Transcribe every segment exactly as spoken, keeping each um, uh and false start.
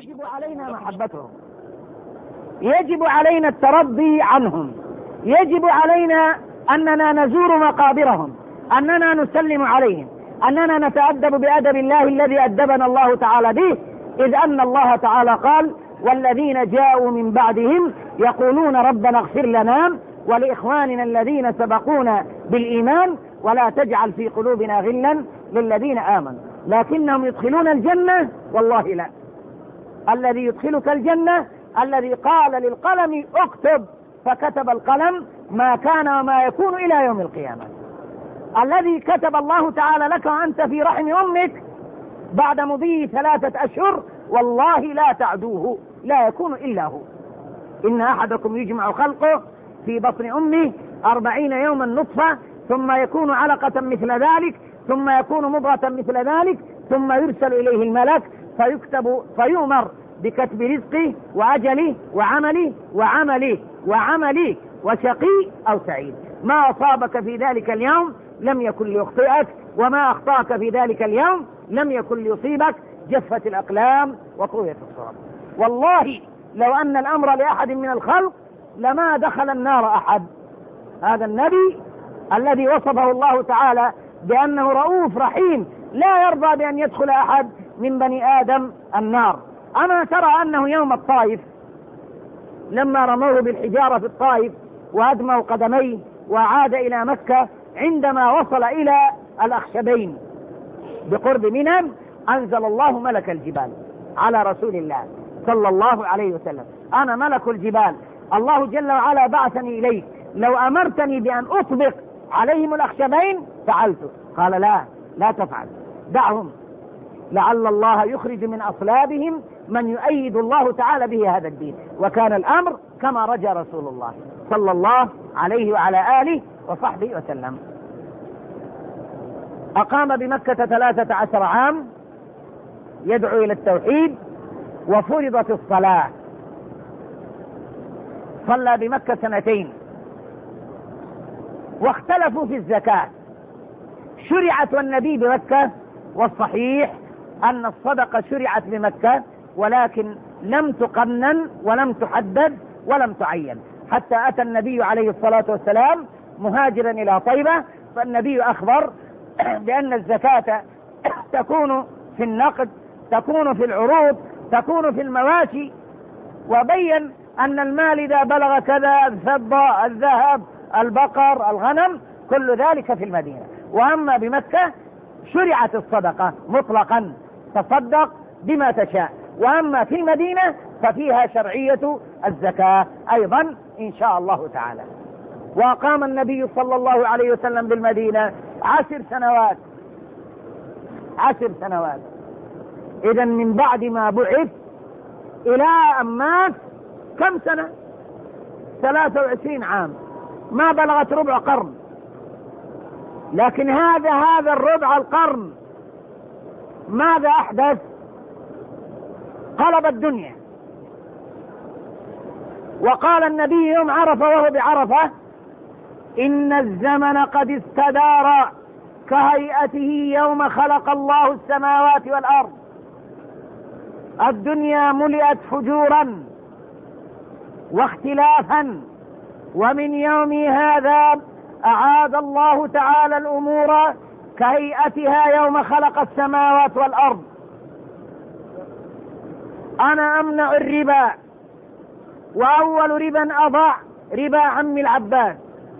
يجب علينا محبتهم، يجب علينا الترضي عنهم، يجب علينا أننا نزور مقابرهم، أننا نسلم عليهم، أننا نتأدب بأدب الله الذي أدبنا الله تعالى به، إذ أن الله تعالى قال: والذين جاءوا من بعدهم يقولون ربنا اغفر لنا ولإخواننا الذين سبقونا بالإيمان ولا تجعل في قلوبنا غلا للذين آمنوا لكنهم يدخلون الجنة والله لا. الذي يدخلك الجنة الذي قال للقلم اكتب فكتب القلم ما كان وما يكون إلى يوم القيامة، الذي كتب الله تعالى لك وأنت في رحم أمك بعد مضي ثلاثة أشهر والله لا تعدوه، لا يكون إلا هو. إن أحدكم يجمع خلقه في بطن أمه أربعين يوما نطفة ثم يكون علقة مثل ذلك ثم يكون مضغة مثل ذلك ثم يرسل إليه الملك فيكتب فيؤمر بكتب رزقه وأجله وعمله وعمله وعمله وشقي أو سعيد. ما أصابك في ذلك اليوم لم يكن ليخطئك وما أخطأك في ذلك اليوم لم يكن ليصيبك. جفت الأقلام وطويت الصحف. والله لو أن الأمر لأحد من الخلق لما دخل النار أحد. هذا النبي الذي وصفه الله تعالى بأنه رؤوف رحيم لا يرضى بأن يدخل أحد من بني آدم النار. أما ترى أنه يوم الطائف لما رموه بالحجارة في الطائف وأدموا قدميه وعاد إلى مكة، عندما وصل إلى الأخشبين بقرب منى أنزل الله ملك الجبال على رسول الله صلى الله عليه وسلم: أنا ملك الجبال، الله جل وعلا بعثني إليك، لو أمرتني بأن أطبق عليهم الأخشبين فعلت. قال: لا لا تفعل، دعهم، لعل الله يخرج من أصلابهم من يؤيد الله تعالى به هذا الدين. وكان الأمر كما رجى رسول الله صلى الله عليه وعلى آله وصحبه وسلم. أقام بمكة ثلاثة عشر عام يدعو إلى التوحيد وفرضت الصلاة، صلى بمكة سنتين. واختلفوا في الزكاة، شرعت والنبي بمكة، والصحيح أن الصدقة شرعت بمكة ولكن لم تقنن ولم تحدد ولم تعين، حتى أتى النبي عليه الصلاة والسلام مهاجرا إلى طيبة، فالنبي أخبر بأن الزكاة تكون في النقد، تكون في العروض، تكون في المواشي، وبين أن المال إذا بلغ كذا، الفضة، الذهب، البقر، الغنم، كل ذلك في المدينة. وأما بمكة شرعت الصدقة مطلقا، تصدق بما تشاء. وأما في المدينة ففيها شرعية الزكاة أيضا إن شاء الله تعالى. وقام النبي صلى الله عليه وسلم بالمدينة عشر سنوات عشر سنوات إذن من بعد ما بعث إلى أن مات كم سنة؟ ثلاثة وعشرين عام، ما بلغت ربع قرن. لكن هذا هذا الربع القرن ماذا أحدث؟ قلب الدنيا. وقال النبي يوم عرفة وهو بعرفة: إن الزمن قد استدار كهيئته يوم خلق الله السماوات والأرض. الدنيا ملئت فجورا واختلافا، ومن يوم هذا أعاد الله تعالى الأمور كهيئتها يوم خلق السماوات والأرض. أنا أمنع الربا، وأول ربا أضع ربا عم العباس.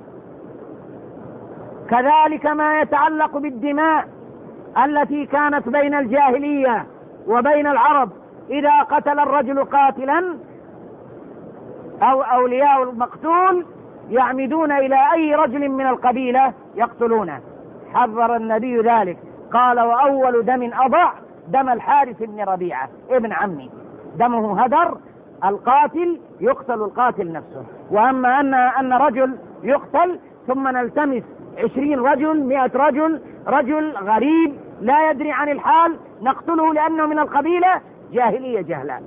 كذلك ما يتعلق بالدماء التي كانت بين الجاهلية وبين العرب، إذا قتل الرجل قاتلا أو أولياء المقتول يعمدون إلى أي رجل من القبيلة يقتلونه. حذر النبي ذلك، قال: وأول دم أضع دم الحارث بن ربيعة ابن عمي، دمه هدر، القاتل يقتل القاتل نفسه. وأما أن أن رجل يقتل ثم نلتمس عشرين رجل، مئة رجل، رجل غريب لا يدري عن الحال نقتله لأنه من القبيلة، جاهلية جهلاء.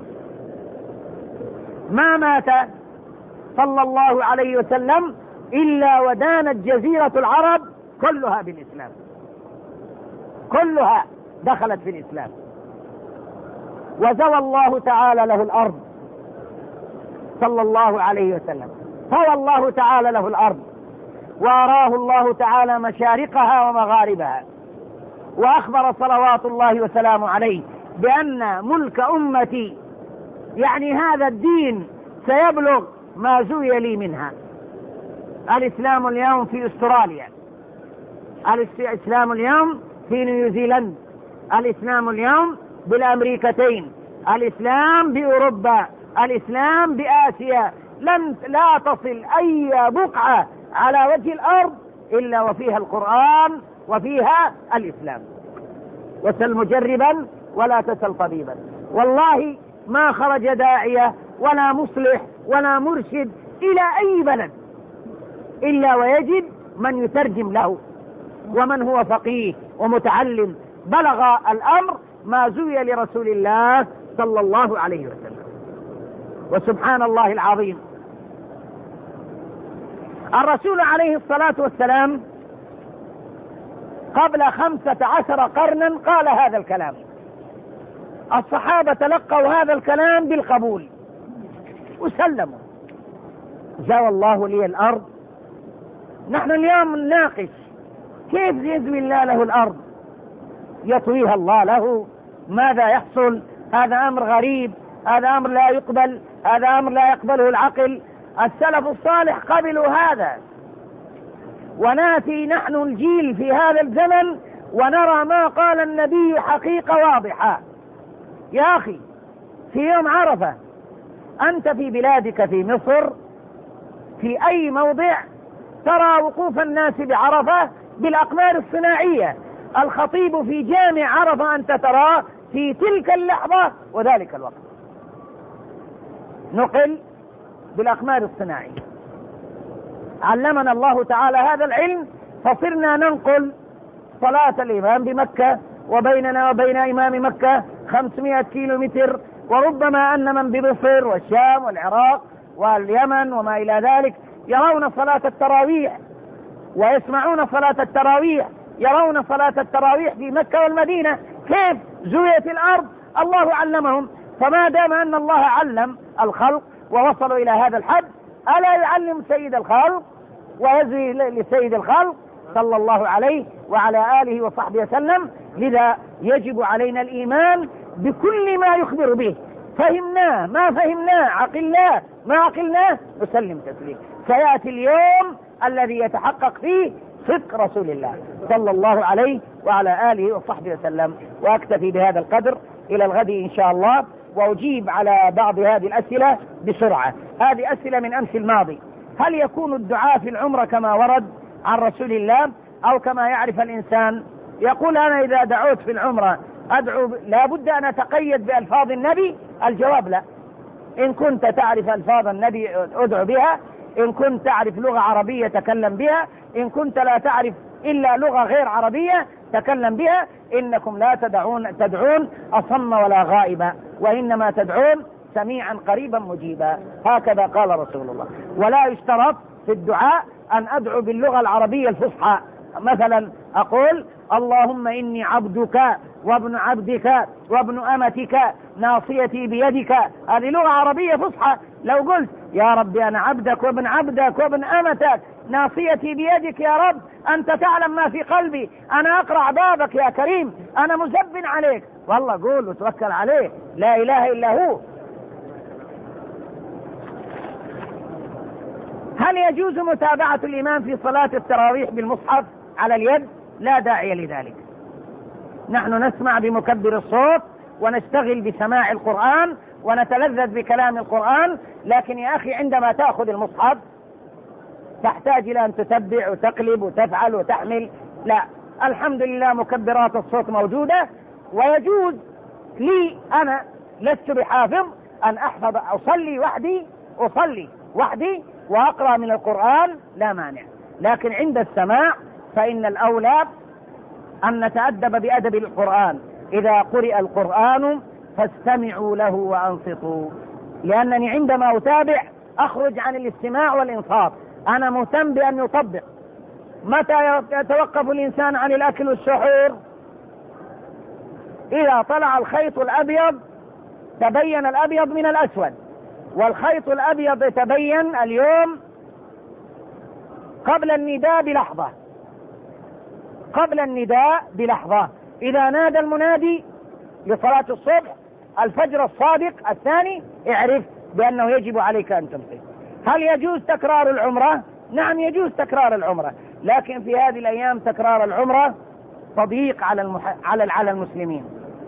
ما مات صلى الله عليه وسلم إلا ودانت جزيرة العرب كلها بالإسلام، كلها دخلت في الإسلام. وزوى الله تعالى له الأرض صلى الله عليه وسلم، زوى الله تعالى له الأرض وأراه الله تعالى مشارقها ومغاربها، وأخبر صلوات الله وسلامه عليه بأن ملك أمتي يعني هذا الدين سيبلغ ما زوي لي منها. الإسلام اليوم في أستراليا، الإسلام اليوم في نيوزيلند، الإسلام اليوم بالأمريكتين، الإسلام بأوروبا، الإسلام بآسيا. لن لا تصل أي بقعة على وجه الأرض إلا وفيها القرآن وفيها الإسلام. وسل مجربا ولا تسل طبيبا. والله ما خرج داعية ولا مصلح ولا مرشد إلى أي بلد إلا ويجد من يترجم له ومن هو فقيه ومتعلم بلغ الأمر ما زوي لرسول الله صلى الله عليه وسلم. وسبحان الله العظيم، الرسول عليه الصلاة والسلام قبل خمسة عشر قرنا قال هذا الكلام، الصحابة تلقوا هذا الكلام بالقبول وسلموا. زوى الله لي الأرض. نحن اليوم نناقش كيف يزوي الله له الأرض، يطويها الله له، ماذا يحصل؟ هذا أمر غريب، هذا أمر لا يقبل، هذا أمر لا يقبله العقل. السلف الصالح قبلوا هذا، وناتي نحن الجيل في هذا الزمن ونرى ما قال النبي حقيقة واضحة. يا أخي، في يوم عرفة أنت في بلادك في مصر في أي موضع ترى وقوف الناس بعرفة بالأقمار الصناعية. الخطيب في جامع عرفة أنت تراه في تلك اللحظة وذلك الوقت نقل بالأقمار الصناعية. علمنا الله تعالى هذا العلم فصرنا ننقل صلاة الإمام بمكة، وبيننا وبين إمام مكة خمسمائة كيلو متر، وربما أن من بمصر والشام والعراق واليمن وما إلى ذلك يرون صلاة التراويح ويسمعون صلاة التراويح، يرون صلاة التراويح في مكة والمدينة. كيف زويت الأرض؟ الله علمهم. فما دام أن الله علم الخلق ووصلوا إلى هذا الحد، ألا يعلم سيد الخلق ويزوي لسيد الخلق صلى الله عليه وعلى آله وصحبه وسلم؟ لذا يجب علينا الإيمان بكل ما يخبر به، فهمناه ما فهمناه، عقلناه ما عقلناه، نسلم تسليم. سيأتي اليوم الذي يتحقق فيه صدق رسول الله صلى الله عليه وعلى آله وصحبه وسلم. وأكتفي بهذا القدر، إلى الغد إن شاء الله، وأجيب على بعض هذه الأسئلة بسرعة. هذه أسئلة من أمس الماضي: هل يكون الدعاء في العمرة كما ورد عن رسول الله أو كما يعرف الإنسان؟ يقول أنا إذا دعوت في العمرة أدعو لا بد أن أتقيد بألفاظ النبي؟ الجواب لا. إن كنت تعرف ألفاظ النبي أدعو بها، إن كنت تعرف لغة عربية تكلم بها، إن كنت لا تعرف إلا لغة غير عربية تكلم بها. إنكم لا تدعون تدعون أصم ولا غائبا، وإنما تدعون سميعا قريبا مجيبا. هكذا قال رسول الله. ولا يشترط في الدعاء أن أدعو باللغة العربية الفصحى. مثلا أقول اللهم إني عبدك وابن عبدك وابن أمتك ناصيتي بيدك، هذه لغة عربية فصحى. لو قلت يا رب أنا عبدك وابن عبدك وابن أمتك ناصيتي بيدك يا رب، أنت تعلم ما في قلبي، أنا أقرع بابك يا كريم، أنا مزب عليك، والله قول وتوكل عليه، لا إله إلا هو. هل يجوز متابعة الإمام في صلاة التراويح بالمصحف على اليد؟ لا داعي لذلك. نحن نسمع بمكبر الصوت ونشتغل بسماع القرآن ونتلذذ بكلام القرآن، لكن يا أخي عندما تأخذ المصحف تحتاج إلى أن تتبع وتقلب وتفعل وتحمل. لا، الحمد لله مكبرات الصوت موجودة، ويجوز لي أنا لست بحافظ أن أحفظ أصلي وحدي أصلي وحدي وأقرأ من القرآن، لا مانع. لكن عند السماع فإن الأولى أن نتأدب بأدب القرآن. إذا قرئ القرآن فاستمعوا له وأنصتوا، لأنني عندما أتابع أخرج عن الاستماع والإنصات. أنا مهتم بأن يطبق. متى يتوقف الإنسان عن الأكل والسحور؟ إذا طلع الخيط الأبيض تبين الأبيض من الأسود، والخيط الأبيض يتبين اليوم قبل النداء بلحظة، قبل النداء بلحظة إذا نادى المنادي لصلاة الصبح الفجر الصادق الثاني اعرف بأنه يجب عليك أن تمسك. هل يجوز تكرار العمرة؟ نعم يجوز تكرار العمرة، لكن في هذه الأيام تكرار العمرة تضييق على المح... على على المسلمين.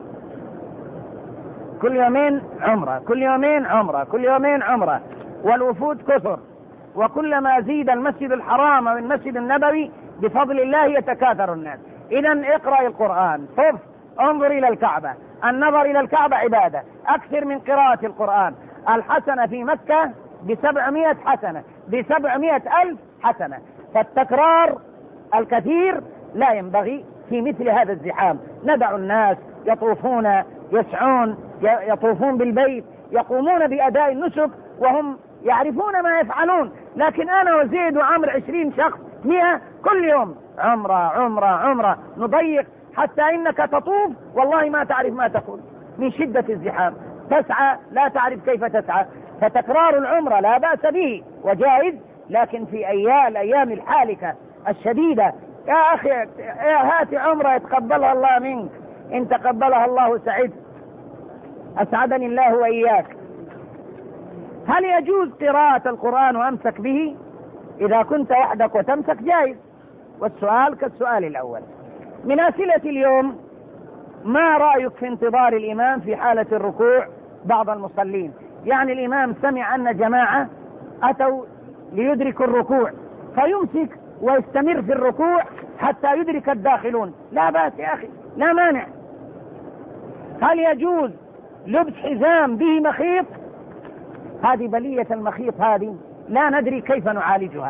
كل يومين عمرة، كل يومين عمرة، كل يومين عمرة، والوفود كثر، وكلما زيد المسجد الحرام أو المسجد النبوي بفضل الله يتكاثر الناس. إذن اقرأ القرآن، طف، انظر إلى الكعبة، النظر إلى الكعبة عبادة، أكثر من قراءة القرآن. الحسنة في مكة بسبعمائة حسنة، بسبعمائة ألف حسنة. فالتكرار الكثير لا ينبغي في مثل هذا الزحام. ندع الناس يطوفون يسعون يطوفون بالبيت، يقومون بأداء النسك وهم يعرفون ما يفعلون، لكن أنا وزيد وعمر عشرين شخص مئة كل يوم عمرة عمرة عمرة، نضيق حتى إنك تطوف والله ما تعرف ما تقول من شدة الزحام، تسعى لا تعرف كيف تسعى. فتكرار العمرة لا بأس به وجائز، لكن في أيام الأيام الحالكة الشديدة يا أخي يا هات عمرة يتقبلها الله منك، إن تقبلها الله سعيد، أسعدني الله وإياك. هل يجوز قراءة القرآن وأمسك به؟ إذا كنت وحدك وتمسك جائز، والسؤال كالسؤال الأول. من أسئلة اليوم: ما رأيك في انتظار الإمام في حالة الركوع؟ بعض المصلين يعني الإمام سمع أن جماعة أتوا ليدركوا الركوع فيمسك ويستمر في الركوع حتى يدرك الداخلون، لا بأس يا أخي، لا مانع. هل يجوز لبس حزام به مخيط؟ هذه بلية المخيط، هذه لا ندري كيف نعالجها.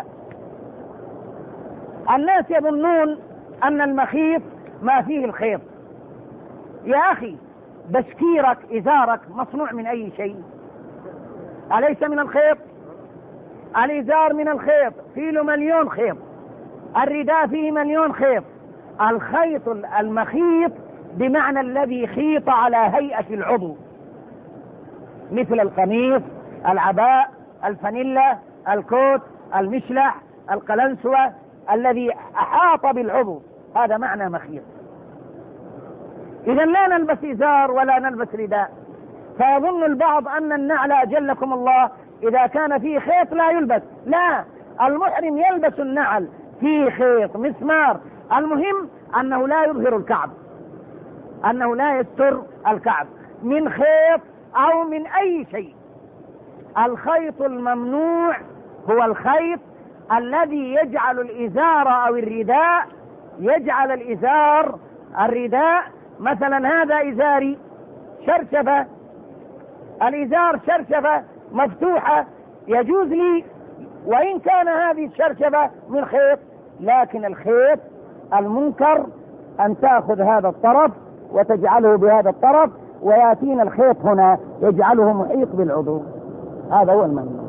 الناس يظنون أن المخيط ما فيه الخيط. يا أخي بشكيرك إزارك مصنوع من أي شيء؟ أليس من الخيط؟ الإزار من الخيط، فيه له مليون خيط، الرداء فيه مليون خيط. الخيط المخيط بمعنى الذي خيط على هيئة العضو، مثل القميص، العباء، الفانيلا، الكوت، المشلح، القلنسوة، الذي أحاط بالعضو، هذا معنى مخيط. إذا لا نلبس إزار ولا نلبس رداء. فيظن البعض أن النعل أجلكم الله إذا كان فيه خيط لا يلبس، لا، المحرم يلبس النعل فيه خيط مسمار، المهم أنه لا يظهر الكعب، أنه لا يستر الكعب من خيط أو من أي شيء. الخيط الممنوع هو الخيط الذي يجعل الإزار أو الرداء، يجعل الإزار الرداء، مثلا هذا إزاري شرشفة، الإزار شرشفة مفتوحة يجوز لي وإن كان هذه الشرشفة من خيط، لكن الخيط المنكر أن تأخذ هذا الطرف وتجعله بهذا الطرف ويأتينا الخيط هنا يجعله محيط بالعضو، هذا هو الممنوع.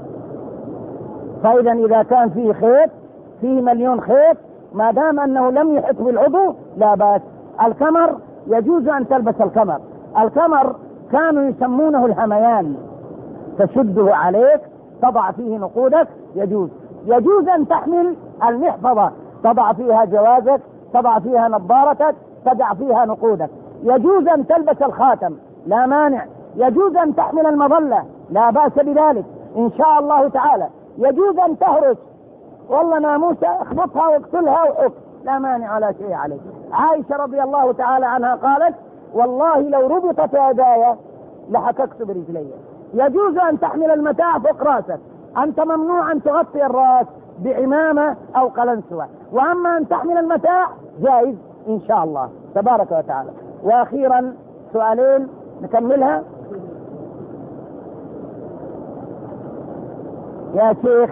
فإذا إذا كان فيه خيط، فيه مليون خيط، ما دام أنه لم يحط بالعضو لا بأس. الكمر يجوز أن تلبس الكمر، الكمر كانوا يسمونه الهميان، تشده عليك تضع فيه نقودك، يجوز. يجوز أن تحمل المحفظة تضع فيها جوازك، تضع فيها نظارتك، تضع فيها نقودك. يجوز أن تلبس الخاتم، لا مانع. يجوز أن تحمل المظلة، لا بأس بذلك إن شاء الله تعالى. يجوز أن تهرس، والله ناموسة اخبطها واقتلها وحك، لا مانع ولا شيء عليك. عائشة رضي الله تعالى عنها قالت: والله لو ربطت يداي لحككت برجلي. يجوز أن تحمل المتاع فوق راسك، أنت ممنوع أن تغطي الرأس بعمامة أو قلنسوة، وأما أن تحمل المتاع جائز إن شاء الله تبارك وتعالى. وأخيرا سؤالين نكملها. يا شيخ،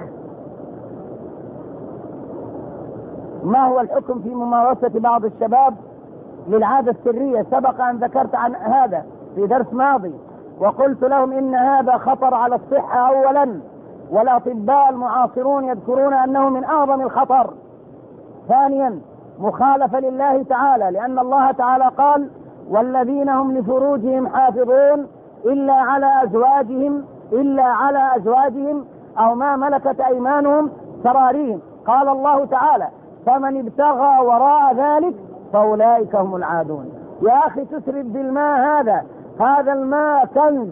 ما هو الحكم في ممارسة بعض الشباب للعادة السرية؟ سبق أن ذكرت عن هذا في درس ماضي وقلت لهم إن هذا خطر على الصحة أولا، والأطباء المعاصرون يذكرون أنه من أعظم الخطر. ثانيا مخالفة لله تعالى، لأن الله تعالى قال: والذين هم لفروجهم حافظون إلا على أزواجهم إلا على أزواجهم أو ما ملكت أيمانهم سراريهم. قال الله تعالى: فمن ابتغى وراء ذلك فأولئك هم العادون. يا أخي تسرد بالماء هذا هذا الماء كنز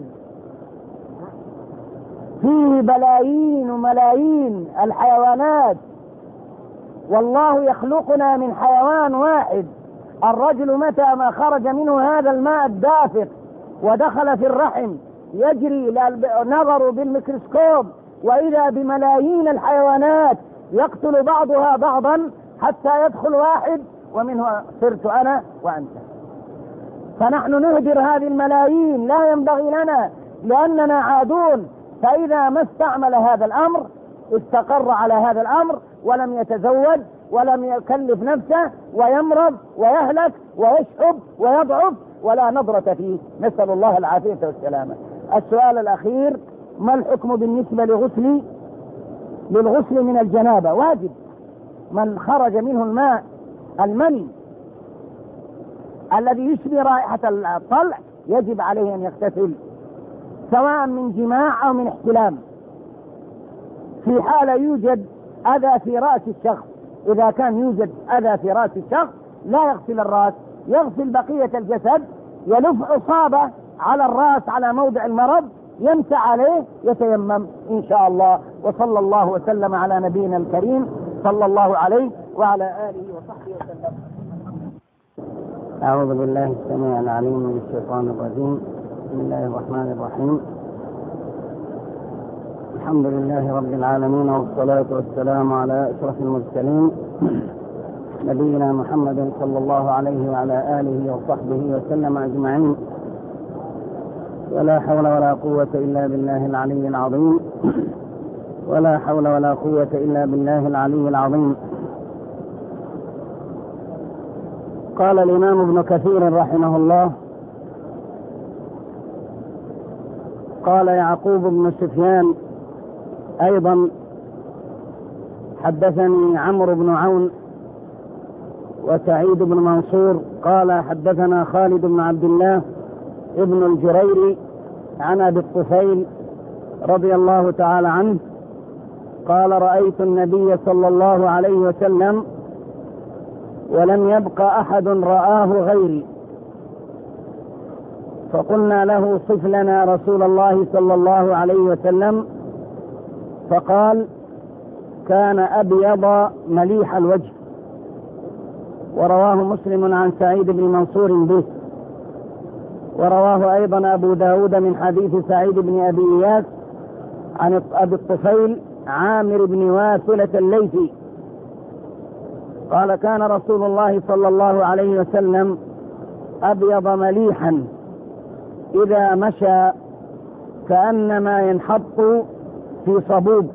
فيه بلايين وملايين الحيوانات، والله يخلقنا من حيوان واحد. الرجل متى ما خرج منه هذا الماء الدافق ودخل في الرحم يجري، نظروا بالميكروسكوب وإذا بملايين الحيوانات يقتل بعضها بعضا حتى يدخل واحد ومنه صرت أنا وأنت. فنحن نهدر هذه الملايين، لا ينبغي لنا لأننا عادون. فإذا ما استعمل هذا الأمر استقر على هذا الأمر ولم يتزوج ولم يكلف نفسه ويمرض ويهلك ويشحب ويضعف ولا نظرة فيه، نسأل الله العافية والسلامة. السؤال الأخير: ما الحكم بالنسبة لغسل للغسل من الجنابة؟ واجب. من خرج منه الماء المني الذي يشبه رائحة الطلع يجب عليه أن يغتسل، سواء من جماع أو من احتلام. في حالة يوجد أذى في رأس الشخص، إذا كان يوجد أذى في رأس الشخص لا يغسل الرأس، يغسل بقية الجسد، يلف عصابة على الرأس على موضع المرض، يمسح عليه، يتيمم إن شاء الله. وصلى الله وسلم على نبينا الكريم صلى الله عليه وعلى آله وصحبه وسلم. أعوذ بالله السميع العليم من الشيطان الرجيم. بسم الله الرحمن الرحيم. الحمد لله رب العالمين، والصلاة والسلام على أشرف المرسلين نبينا محمد صلى الله عليه وعلى آله وصحبه وسلم أجمعين. ولا حول ولا قوة إلا بالله العلي العظيم ولا حول ولا قوة إلا بالله العلي العظيم. قال الإمام ابن كثير رحمه الله: قال يعقوب بن سفيان أيضا: حدثني عمرو بن عون وسعيد بن منصور قال حدثنا خالد بن عبد الله ابن الجريري عن أبي الطفيل رضي الله تعالى عنه قال: رأيت النبي صلى الله عليه وسلم ولم يبق أحد رآه غيري، فقلنا له: صف لنا رسول الله صلى الله عليه وسلم، فقال: كان أبيض مليح الوجه. ورواه مسلم عن سعيد بن منصور به، ورواه أيضا أبو داود من حديث سعيد بن أبي إياس عن أبي الطفيل عامر بن واثلة الليثي قال: كان رسول الله صلى الله عليه وسلم أبيض مليحا إذا مشى كأنما ينحط في صبوب.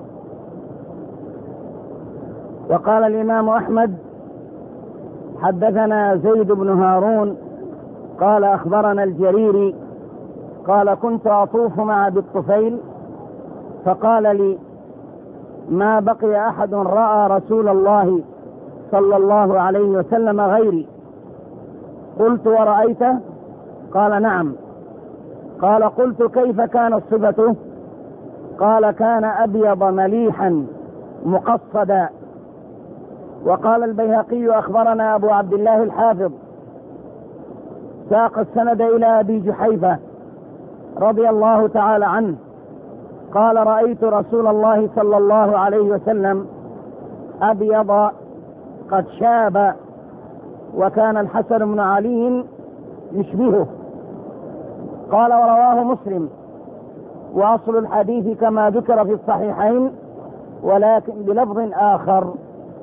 وقال الإمام أحمد: حدثنا زيد بن هارون قال أخبرنا الجريري قال: كنت أطوف مع أبي الطفيل فقال لي: ما بقي أحد رأى رسول الله صلى الله عليه وسلم غيري. قلت: ورأيته؟ قال: نعم. قال: قلت: كيف كانت صفته؟ قال: كان أبيض مليحا مقصدا. وقال البيهقي: أخبرنا أبو عبد الله الحافظ ساق السند إلى أبي جحيفة رضي الله تعالى عنه قال: رأيت رسول الله صلى الله عليه وسلم أبيض قد شاب، وكان الحسن بن علي يشبهه. قال: ورواه مسلم، وأصل الحديث كما ذكر في الصحيحين ولكن بلفظ آخر.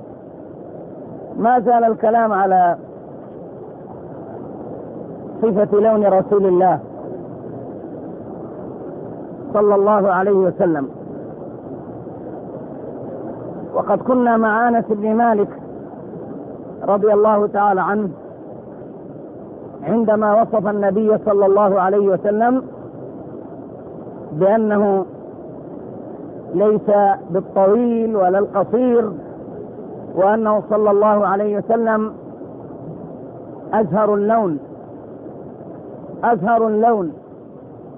ما زال الكلام على صفة لون رسول الله صلى الله عليه وسلم. وقد كنا مع أنس بن مالك رضي الله تعالى عنه عندما وصف النبي صلى الله عليه وسلم بأنه ليس بالطويل ولا القصير، وأنه صلى الله عليه وسلم أزهر اللون أزهر اللون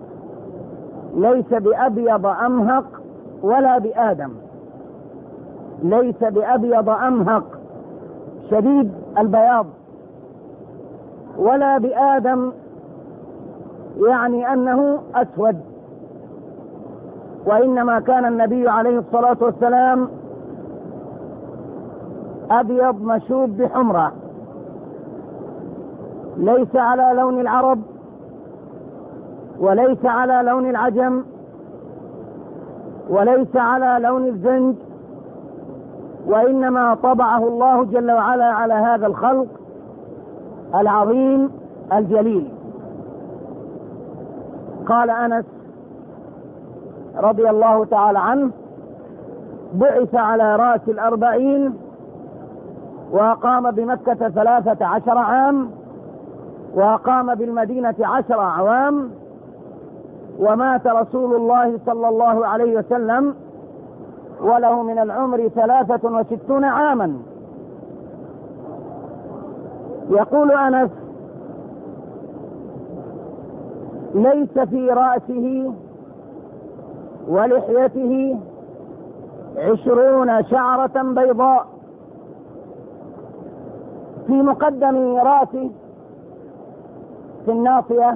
ليس بأبيض أمهق ولا بآدم، ليس بأبيض أمهق شديد البياض، ولا بآدم يعني أنه أسود، وإنما كان النبي عليه الصلاة والسلام أبيض مشوب بحمرة، ليس على لون العرب وليس على لون العجم وليس على لون الزنج، وإنما طبعه الله جل وعلا على هذا الخلق العظيم الجليل. قال أنس رضي الله تعالى عنه: بعث على رأس الأربعين وأقام بمكة ثلاثة عشر عام، وأقام بالمدينة عشر أعوام، ومات رسول الله صلى الله عليه وسلم وله من العمر ثلاثة وستون عاما. يقول أنس: ليس في رأسه ولحيته عشرون شعرة بيضاء، في مقدم رأسه في الناصية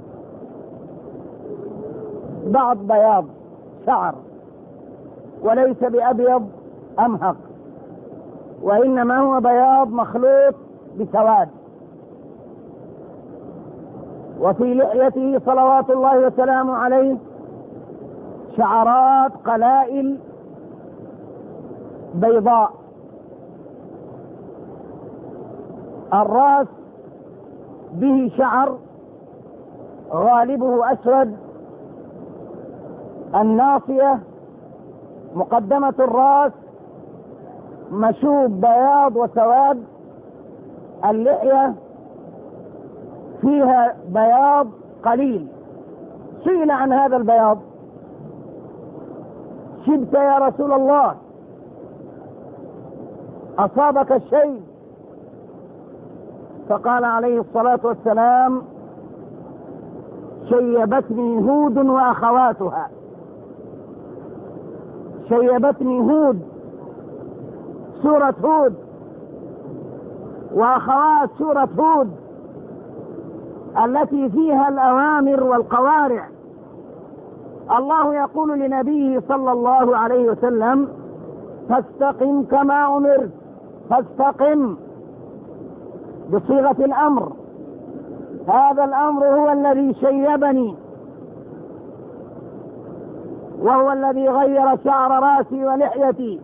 بعض بياض شعر، وليس بأبيض أمهق، وإنما هو بياض مخلوط بسواد. وفي لحيته صلوات الله وسلامه عليه شعرات قلائل بيضاء. الرأس به شعر غالبه أسود، الناصية مقدمة الرأس مشوب بياض وسواد، اللحية فيها بياض قليل. سئل عن هذا البياض: شبت يا رسول الله؟ أصابك الشيء؟ فقال عليه الصلاة والسلام: شيبتني هود وأخواتها. شيبتني هود سورة هود، وأخوات سورة هود التي فيها الأوامر والقوارع. الله يقول لنبيه صلى الله عليه وسلم: فاستقم كما أمرت. فاستقم بصيغة الأمر، هذا الأمر هو الذي شيبني، وهو الذي غير شعر راسي ولحيتي.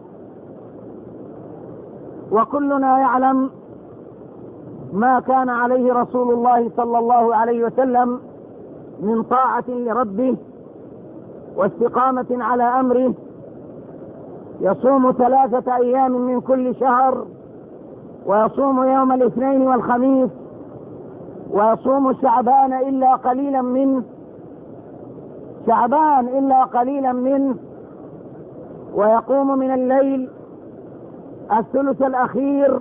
وكلنا يعلم ما كان عليه رسول الله صلى الله عليه وسلم من طاعة لربه واستقامة على أمره. يصوم ثلاثة أيام من كل شهر، ويصوم يوم الاثنين والخميس، ويصوم شعبان إلا قليلا منه شعبان إلا قليلا منه ويقوم من الليل الثلث الأخير،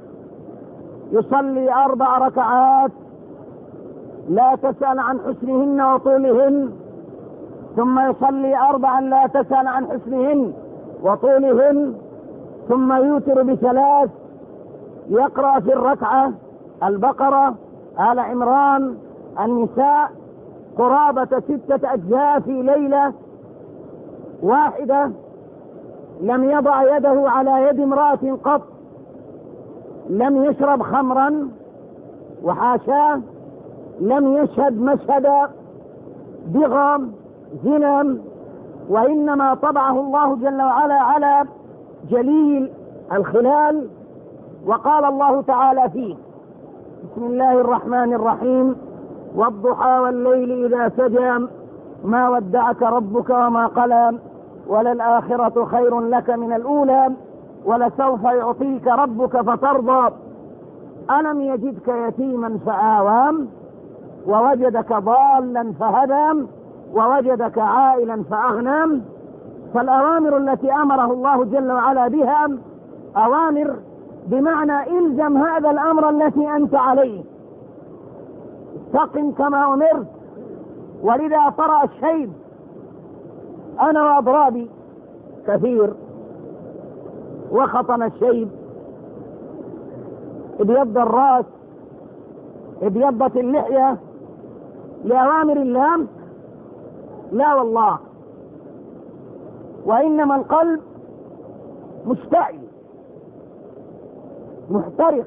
يصلي أربع ركعات لا تسأل عن حسنهن وطولهن، ثم يصلي أربعا لا تسأل عن حسنهن وطولهن، ثم يوتر بثلاث، يقرأ في الركعة البقرة، آل عمران، النساء، قرابة ستة أجزاء في ليلة واحدة. لم يضع يده على يد امرأة قط، لم يشرب خمرا وحاشاه، لم يشهد مشهد بغم زنا، وإنما طبعه الله جل وعلا على جليل الخلال. وقال الله تعالى فيه: بسم الله الرحمن الرحيم: والضحى والليل إذا سجى ما ودعك ربك وما قلى وللآخرة خير لك من الأولى ولسوف يعطيك ربك فترضى ألم يجدك يتيما فآوى ووجدك ضالا فهدى ووجدك عائلا فأغنى. فالأوامر التي أمره الله جل وعلا بها أوامر بمعنى إلزم هذا الأمر الذي أنت عليه، استقم كما أمرت. ولذا طرأ الشيب أنا وأضرابي كثير، وخطن الشيب، ابيض الراس، ابيضت اللحية لأوامر الله؟ لا والله، وإنما القلب مشتعل محترق.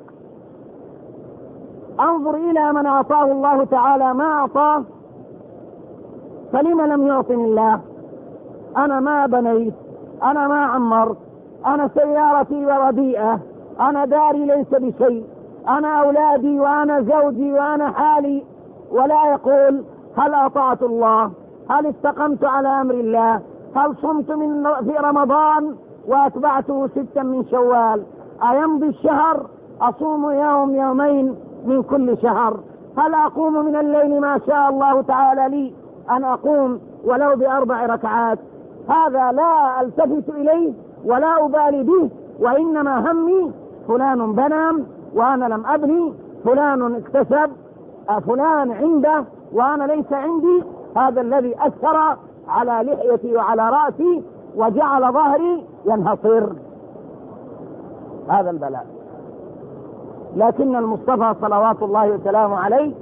انظر إلى من أعطاه الله تعالى ما أعطاه، فلم لم يعطني الله؟ أنا ما بنيت، أنا ما عمرت، أنا سيارتي رديئة، أنا داري ليس بشيء، أنا أولادي وأنا زوجي وأنا حالي. ولا يقول هل أطعت الله؟ هل استقمت على أمر الله؟ هل صمت من في رمضان وأتبعته ستا من شوال؟ أيمضي الشهر أصوم يوم يومين من كل شهر؟ هل أقوم من الليل ما شاء الله تعالى لي أن أقوم ولو بأربع ركعات؟ هذا لا ألتفت إليه ولا أبالي به، وإنما همي فلان بنى وأنا لم أبني، فلان اكتسب، فلان عنده وأنا ليس عندي. هذا الذي أثر على لحيتي وعلى رأسي وجعل ظهري ينهصر. هذا البلاء. لكن المصطفى صلوات الله وسلامه عليه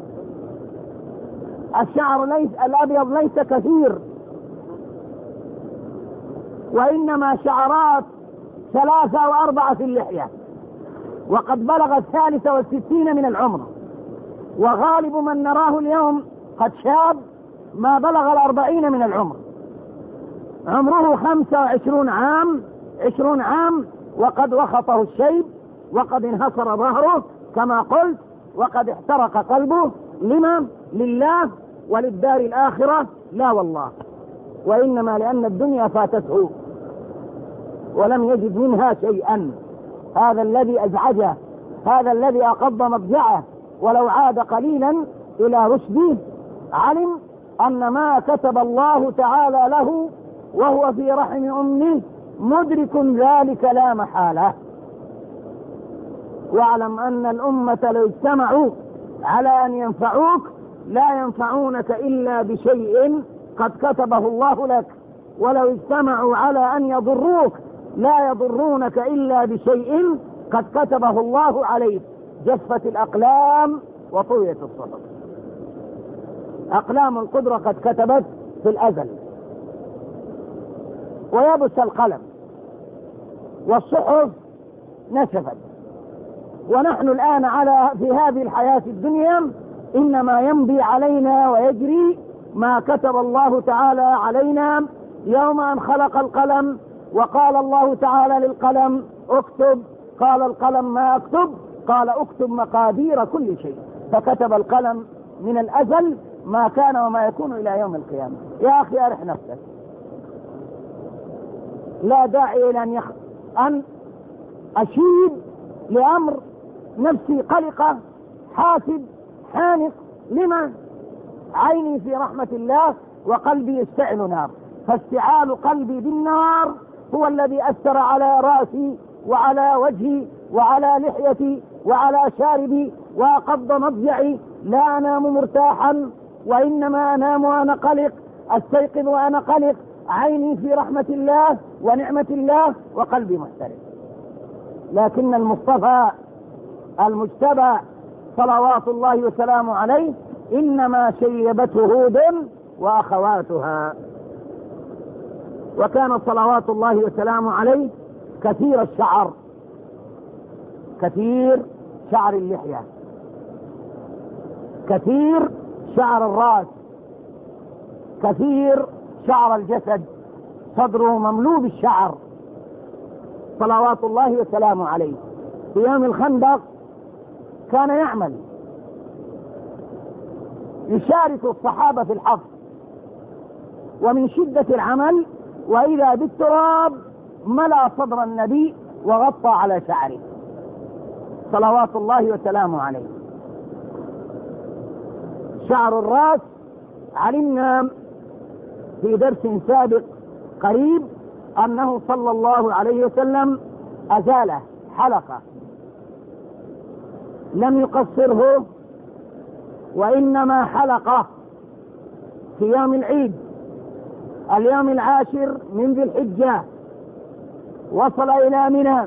الشعر ليس الأبيض ليس كثير، وإنما شعرات ثلاثة وأربعة في اللحية، وقد بلغ الثالثة والستين من العمر، وغالب من نراه اليوم قد شاب ما بلغ الأربعين من العمر، عمره خمسة وعشرون عام عشرون عام، وقد وخطه الشيب، وقد انهصر ظهره كما قلت، وقد احترق قلبه. لما؟ لله وللدار الآخرة؟ لا والله، وإنما لأن الدنيا فاتته ولم يجد منها شيئا. هذا الذي أزعجه، هذا الذي أقض مضجعه، ولو عاد قليلا إلى رشده علم أن ما كتب الله تعالى له وهو في رحم أمه مدرك ذلك لا محالة. واعلم أن الأمة لو اجتمعوا على أن ينفعوك لا ينفعونك إلا بشيء قد كتبه الله لك، ولو اجتمعوا على أن يضروك لا يضرونك إلا بشيء قد كتبه الله عليك. جفت الأقلام وطويت الصحف. أقلام القدرة قد كتبت في الأزل، ويبس القلم، والصحف نشفت، ونحن الآن على في هذه الحياة الدنيا إنما يمضي علينا ويجري ما كتب الله تعالى علينا يوم أن خلق القلم. وقال الله تعالى للقلم اكتب، قال القلم ما اكتب؟ قال اكتب مقادير كل شيء. فكتب القلم من الأزل ما كان وما يكون إلى يوم القيامة. يا أخي أرح نفسك، لا داعي إلى أن, يخ... أن أشيد لأمر نفسي قلقة، حاسد، حانق. لما؟ عيني في رحمة الله وقلبي يشتعل نار، فاشتعال قلبي بالنار هو الذي أثر على رأسي وعلى وجهي وعلى لحيتي وعلى شاربي، وأقض مضجعي. لا أنام مرتاحا، وإنما أنام وأنا قلق، أستيقظ وأنا قلق. عيني في رحمة الله ونعمة الله وقلبي محترق. لكن المصطفى المجتبى صلوات الله وسلامه عليه إنما شيبته هود وأخواتها. وكان صلوات الله وسلامه عليه كثير الشعر، كثير شعر اللحية، كثير شعر الرأس، كثير شعر الجسد، صدره مملوء بالشعر صلوات الله وسلامه عليه. في يوم الخندق كان يعمل، يشارك الصحابة في الحفر، ومن شدة العمل وإذا بالتراب ملأ صدر النبي وغطى على شعره صلوات الله وسلامه عليه. شعر الرأس علمنا في درس سابق قريب أنه صلى الله عليه وسلم أزاله حلقة، لم يقصره، وإنما حلقه في يوم العيد اليوم العاشر من ذي الحجة وصل إلى منى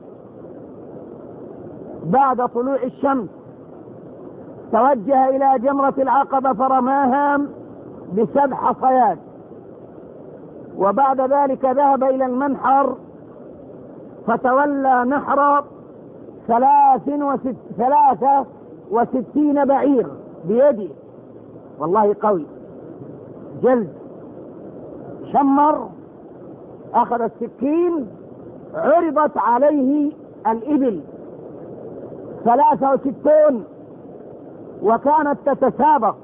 بعد طلوع الشمس، توجه إلى جمرة العقبة فرماها بسبع حصيات، وبعد ذلك ذهب إلى المنحر فتولى نحر ثلاث وست ثلاثة وستين بعير بيده، والله قوي جلد، شمر، أخذ السكين، عرضت عليه الإبل ثلاثة وستون، وكانت تتسابق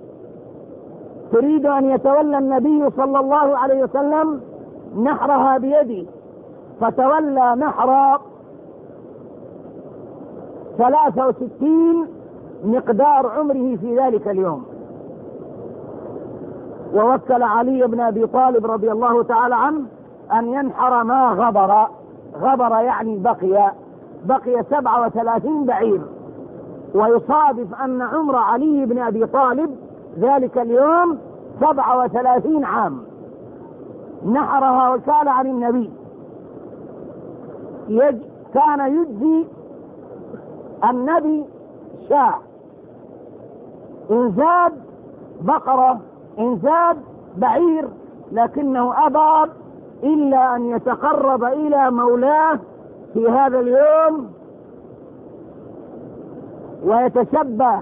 تريد أن يتولى النبي صلى الله عليه وسلم نحرها بيده، فتولى نحر ثلاثة وستين مقدار عمره في ذلك اليوم. ووكل علي بن أبي طالب رضي الله تعالى عنه أن ينحر ما غبر، غبر يعني بقي بقي سبعة وثلاثين بعير، ويصادف أن عمر علي بن أبي طالب ذلك اليوم سبعة وثلاثين عام، نحرها وكال عن النبي. يج... كان يجزي النبي شاة، إن زاد بقرة، إن زاد بعير، لكنه أبى إلا أن يتقرب إلى مولاه في هذا اليوم ويتشبه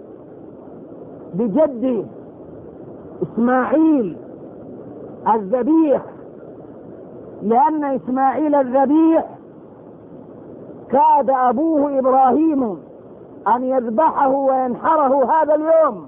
بجده إسماعيل الذبيح، لأن إسماعيل الذبيح كاد أبوه إبراهيم أن يذبحه وينحره هذا اليوم،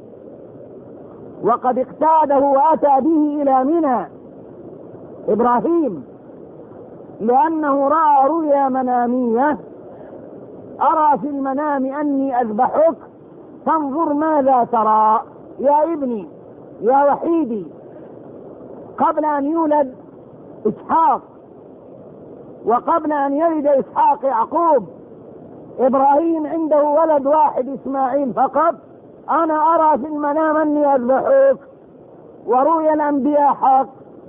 وقد اقتاده وأتى به إلى منى إبراهيم، لأنه رأى رؤيا منامية: أرى في المنام أني أذبحك فانظر ماذا ترى يا ابني يا وحيدي. قبل أن يولد إسحاق وقبل أن يلد إسحاق يعقوب، إبراهيم عنده ولد واحد إسماعيل فقط. أنا أرى في المنام أني أذبحك ورؤيا الأنبياء حق،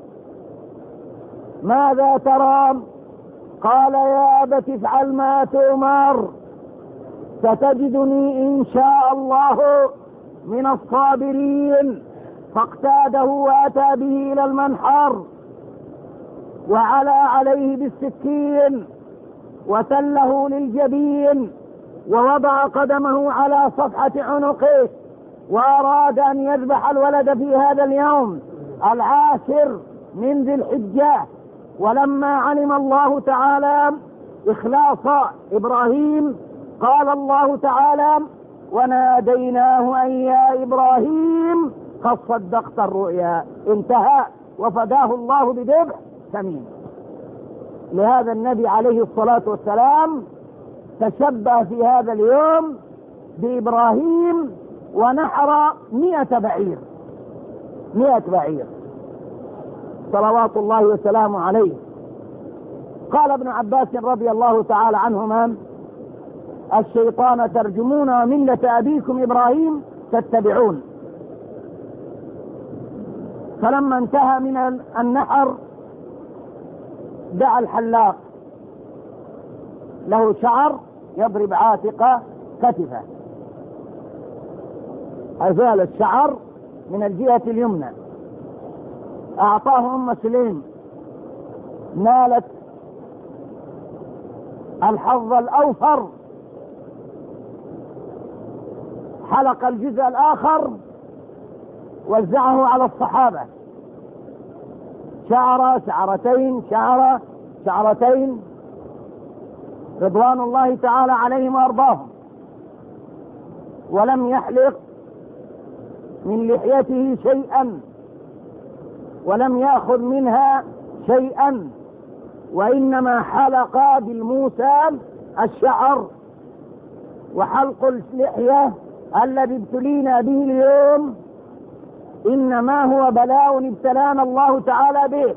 ماذا ترى؟ قال: يا أبت افعل ما تؤمر، ستجدني إن شاء الله من الصابرين. فاقتاده وأتى به إلى المنحر وعلى عليه بالسكين وتله للجبين ووضع قدمه على صفحة عنقه، وأراد أن يذبح الولد في هذا اليوم العاشر من ذي الحجة. ولما علم الله تعالى إخلاص إبراهيم قال الله تعالى: وناديناه أن يا إبراهيم قد صدقت الرؤيا. انتهى، وفداه الله بذبح ثمين. لهذا النبي عليه الصلاة والسلام تشبه في هذا اليوم بإبراهيم ونحر مئة بعير، مئة بعير صلوات الله وسلامه عليه. قال ابن عباس رضي الله تعالى عنهما: الشيطان ترجمون ملة أبيكم إبراهيم تتبعون. فلما انتهى من النحر دعا الحلاق، له شعر يضرب عاتق كتفه، أزال الشعر من الجهة اليمنى، أعطاه أم سليم، نالت الحظ الأوفر، حلق الجزء الآخر وزعه على الصحابة، شعر شعرتين شعر شعرتين رضوان الله تعالى عليهم وأرضاهم، ولم يحلق من لحيته شيئا ولم يأخذ منها شيئا، وإنما حلق بالموسى الشعر. وحلق اللحية الذي ابتلينا به اليوم إنما هو بلاء ابتلانا الله تعالى به،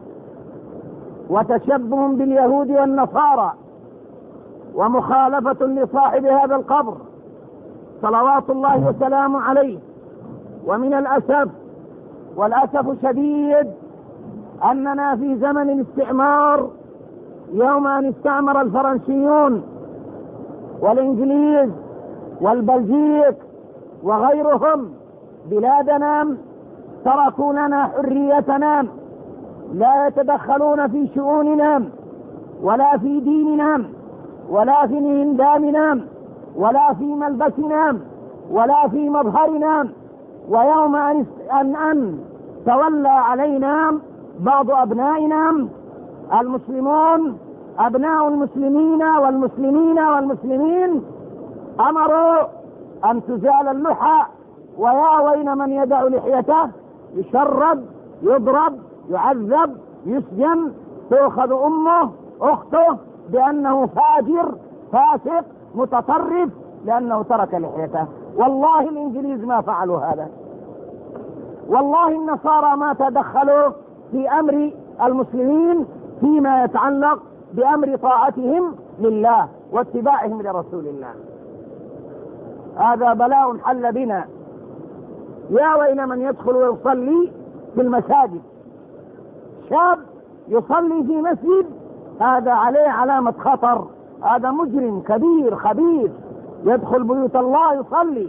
وتشبه باليهود والنصارى، ومخالفة لصاحب هذا القبر صلوات الله وسلامه عليه. ومن الأسف والأسف شديد أننا في زمن الاستعمار، يوم أن استعمر الفرنسيون والإنجليز والبلجيك وغيرهم بلادنا، تركوا لنا حريتنا، لا يتدخلون في شؤوننا ولا في ديننا ولا في هندامنا ولا في ملبسنا ولا في مظهرنا. ويوم أن أن تولى علينا بعض أبنائنا المسلمون، أبناء المسلمين والمسلمين والمسلمين، أمروا أن تزال اللحى، ويا وين من يدع لحيته، يشرد، يضرب، يعذب، يسجن، تؤخذ أمه أخته بأنه فاجر فاسق متطرف لأنه ترك لحيته. والله الإنجليز ما فعلوا هذا، والله النصارى ما تدخلوا في أمر المسلمين فيما يتعلق بأمر طاعتهم لله واتباعهم لرسول الله. هذا بلاء حل بنا. يا ويل من يدخل ويصلي في المساجد، شاب يصلي في مسجد، هذا عليه علامة خطر، هذا مجرم كبير خبيث يدخل بيوت الله يصلي.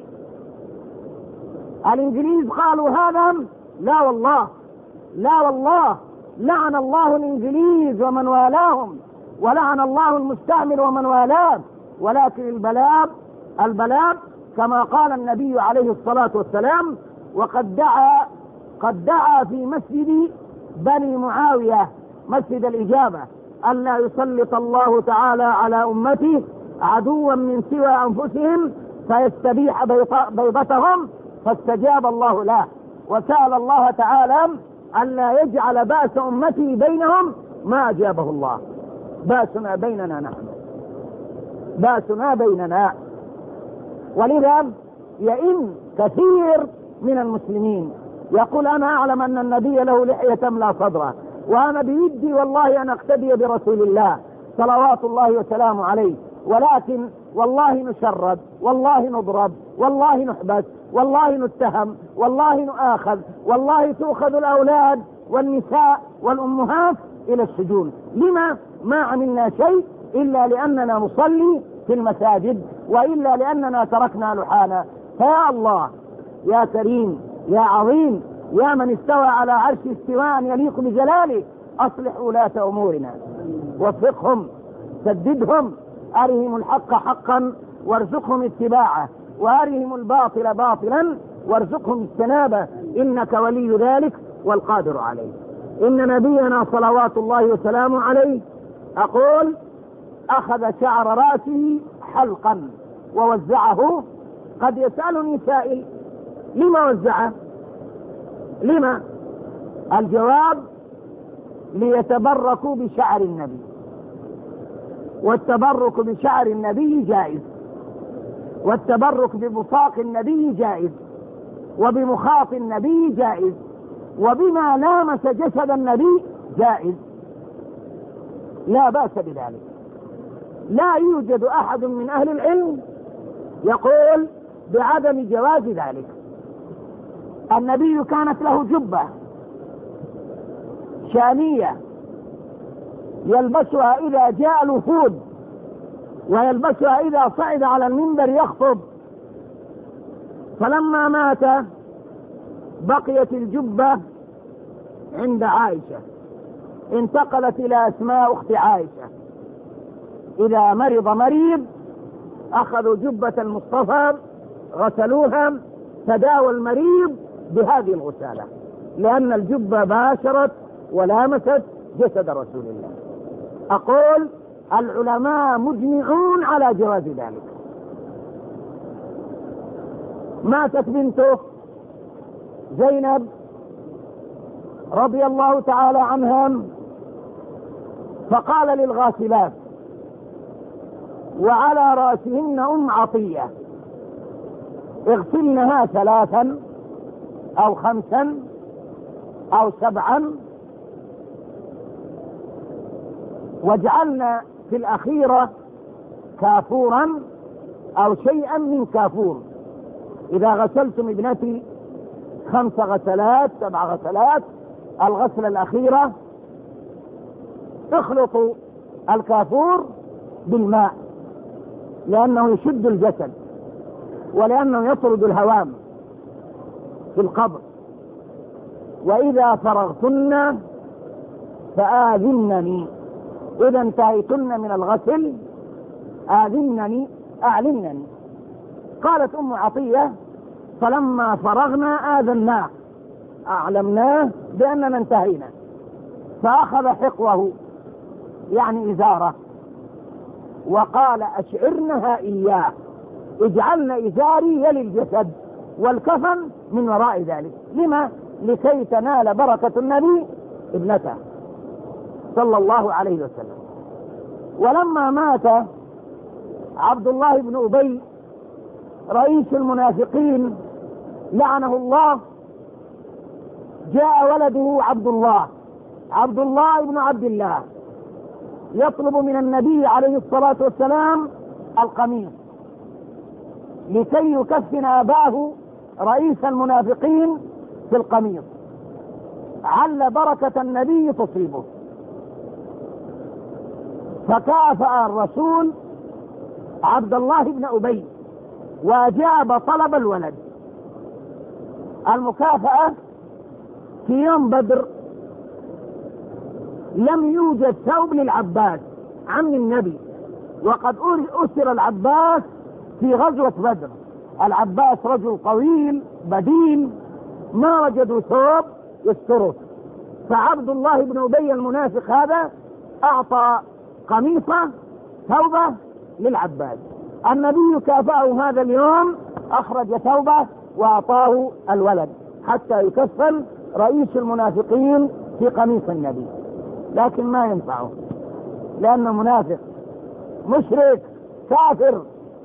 الإنجليز قالوا هذا؟ لا والله، لا والله، لعن الله الإنجليز ومن والاهم، ولعن الله المستعمر ومن والاه. ولكن البلاء البلاء كما قال النبي عليه الصلاة والسلام، وقد دعا قد دعا في مسجد بني معاوية مسجد الإجابة ألا يسلط الله تعالى على أمته عدوا من سوى أنفسهم فيستبيح بيضتهم، فاستجاب الله له، وسأل الله تعالى ألا يجعل بأس أمته بينهم ما أجابه الله. بأسنا بيننا نحن، بأسنا بيننا. ولذا يئن كثير من المسلمين يقول أنا أعلم أن النبي له لحية تملأ صدره، وأنا بيدي والله أن أقتدي برسول الله صلوات الله وسلامه عليه، ولكن والله نشرد، والله نضرب، والله نحبس، والله نتهم، والله نؤاخذ، والله تؤخذ الأولاد والنساء والأمهات إلى السجون. لما؟ ما عملنا شيء إلا لأننا نصلي في المساجد، وإلا لأننا تركنا لحانا. فيا الله يا كريم يا عظيم يا من استوى على عرش استواء يليق بجلاله، أصلح ولاة أمورنا، وفقهم، سددهم، أرهم الحق حقا وارزقهم اتباعه، وأرهم الباطل باطلا وارزقهم اجتنابه، إنك ولي ذلك والقادر عليه. إن نبينا صلوات الله وسلامه عليه أقول أخذ شعر رأسه حلقا ووزعه. قد يسألني سائل لما وزعه؟ لما؟ الجواب ليتبركوا بشعر النبي، والتبرك بشعر النبي جائز، والتبرك ببصاق النبي جائز، وبمخاط النبي جائز، وبما لامس جسد النبي جائز، لا بأس بذلك. لا يوجد أحد من أهل العلم يقول بعدم جواز ذلك. النبي كانت له جبة شامية يلبسها إذا جاء الوفود، ويلبسها إذا صعد على المنبر يخطب. فلما مات بقيت الجبة عند عائشة، انتقلت إلى أسماء أخت عائشة. إذا مرض مريض أخذوا جبة المصطفى غسلوها، تداوى المريض بهذه الغسالة، لأن الجبة باشرت ولامست جسد رسول الله. أقول العلماء مجمعون على جواز ذلك. ماتت بنته زينب رضي الله تعالى عنها، فقال للغاسلات وعلى رأسهن أم عطية اغسلنها ثلاثا أو خمسا أو سبعا، واجعلنا في الأخيرة كافورا أو شيئا من كافور. إذا غسلتم ابنتي خمس غسلات سبع غسلات. الغسلة الأخيرة تخلط الكافور بالماء لأنه يشد الجسد ولأنه يطرد الهوام في القبر. وإذا فرغتن فآذنني، إذا انتهيتن من الغسل آذنني أعلمنني. قالت أم عطية فلما فرغنا آذناه، أعلمناه بأننا انتهينا، فأخذ حقوه يعني إزاره وقال أشعرنها إياه، اجعلنا إزاري يلي الجسد والكفن من وراء ذلك. لما؟ لكي تنال بركة النبي ابنته صلى الله عليه وسلم. ولما مات عبد الله بن أبي رئيس المنافقين لعنه الله، جاء ولده عبد الله عبد الله بن عبد الله يطلب من النبي عليه الصلاة والسلام القميص لكي يكفن أباه رئيس المنافقين في القميص، عل بركة النبي تصيبه. فكافأ الرسول عبد الله بن أبي وأجاب طلب الولد. المكافأة في يوم بدر لم يوجد ثوب للعباس عم النبي، وقد أسر العباس في غزوة بدر. العباس رجل طويل بدين، ما وجدوا ثوب يستره، فعبد الله بن أبي المنافق هذا أعطى قميصه ثوبه للعباس. النبي كافأه هذا اليوم، أخرج ثوبه وأعطاه الولد حتى يكفن رئيس المنافقين في قميص النبي، لكن ما ينفعه لأنه منافق مشرك كافر.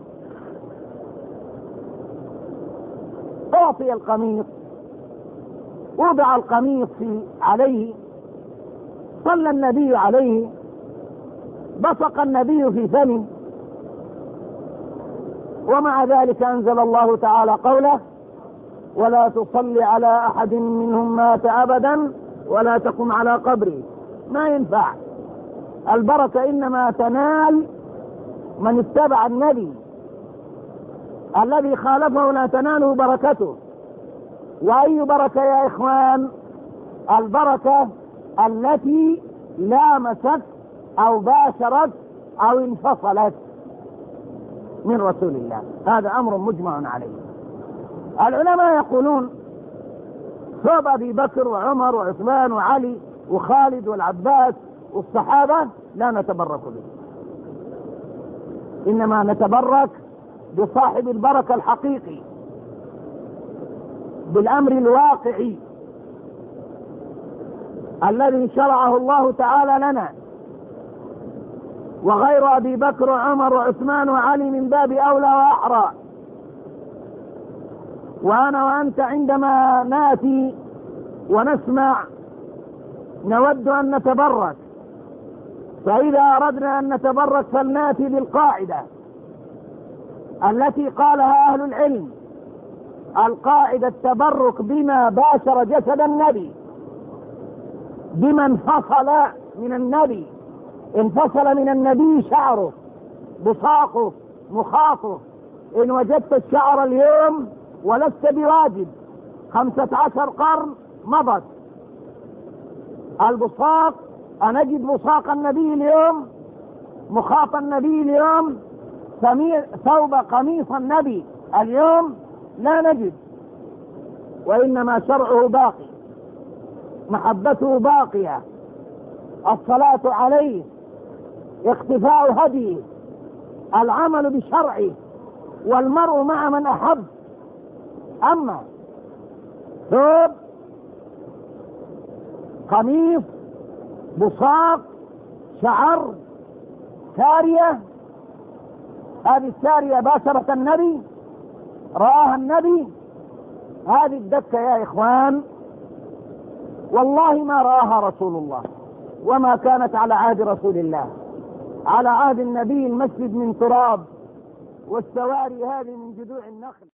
أعطي القميص، وضع القميص في عليه، صلى النبي عليه، بصق النبي في فمه، ومع ذلك أنزل الله تعالى قوله ولا تصلي على أحد منهم مات أبدا ولا تقم على قبره. ما ينفع، البركة إنما تنال من اتبع النبي، الذي خالفه لا تناله بركته. وأي بركة يا إخوان؟ البركة التي لامست أو باشرت أو انفصلت من رسول الله، هذا أمر مجمع عليه. العلماء يقولون ثوب أبي بكر وعمر وعثمان وعلي وخالد والعباس والصحابة لا نتبرك به، إنما نتبرك بصاحب البركة الحقيقي، بالأمر الواقعي الذي شرعه الله تعالى لنا. وغير أبي بكر وعمر وعثمان وعلي من باب أولى وأحرى. وأنا وأنت عندما نأتي ونسمع نود أن نتبرك، فإذا أردنا أن نتبرك فلنأتي بالقاعدة التي قالها أهل العلم، القاعدة التبرك بما باشر جسد النبي، بما انفصل من النبي. انفصل من النبي شعره، بصاقه، مخاطه. إن وجدت الشعر اليوم ولست بواجب، خمسة عشر قرن مضت، البصاق أنجد بصاق النبي اليوم، مخاط النبي اليوم، ثوب قميص النبي اليوم لا نجد. وإنما شرعه باقي، محبته باقية، الصلاة عليه، اقتفاء هديه، العمل بشرعه، والمرء مع من أحب. أما ثوب، قميص، بصاق، شعر، سارية، هذه السارية باشرة النبي، رآها النبي، هذه الدكة يا إخوان والله ما رآها رسول الله، وما كانت على عهد رسول الله. على عهد النبي المسجد من تراب، والسواري هذه من جذوع النخل.